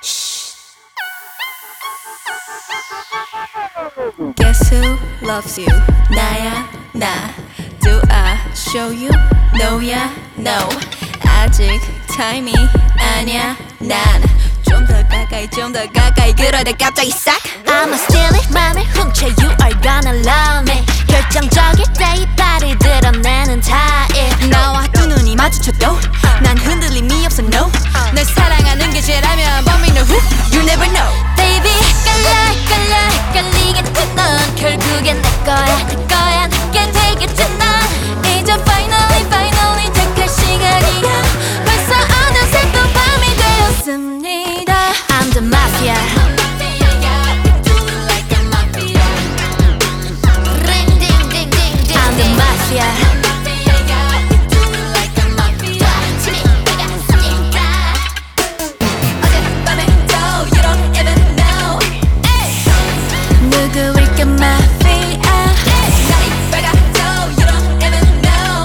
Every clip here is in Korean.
Guess who loves you? 나야 나. Do I show you? No야 no. 아직 타임이 아니야 난. 좀 더 가까이 좀 더 가까이 그러다 갑자기 싹. I'ma steal it 맘을 훔쳐 You are gonna love me 결정적일 때 이빨을 드러내는 타입 나와 두 눈이 마주쳐도 난 흔들림이 없어 no. 널 사랑하는 게 죄라면 But me know who you never know. Baby 헷갈리겠지 넌 결국엔 내 거야 내게 되겠지 넌 이제 finally 택할 시간이야 벌써 어느새 또 밤이 되었습니다 I'm the mafia I'm the mafia 누구일까 마피아 날이 밝아도 you don't even know.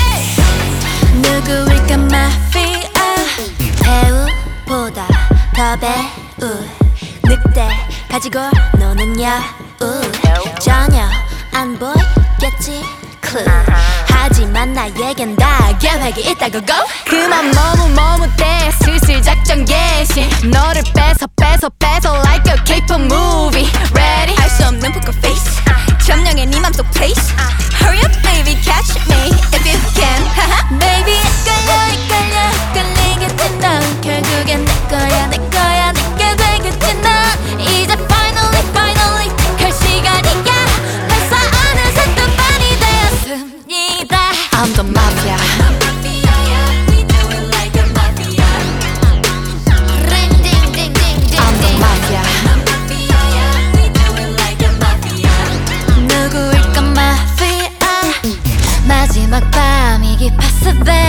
누구일까 마피아 배우보다 더 배우 늑대 가지고 노는 여우 전혀 안 보이겠지 clue 하지만 나에겐 다 계획이 있다고 go 그만 머뭇대 슬슬 작전 개시 너를 뺏어 like a K-pop movie ready 할 수 없는 poker face 점령해 네 맘속 place hurry up baby catch me if you can Baby 헷갈리겠지 넌 결국엔 내 거야 내게 되겠지 넌 이제 finally 택할 시간이야 벌써 어느새 또 밤이 되었습니다 I'm the mafia I'm the mafia 누구일까 마피아 마지막 밤이 깊었어 babe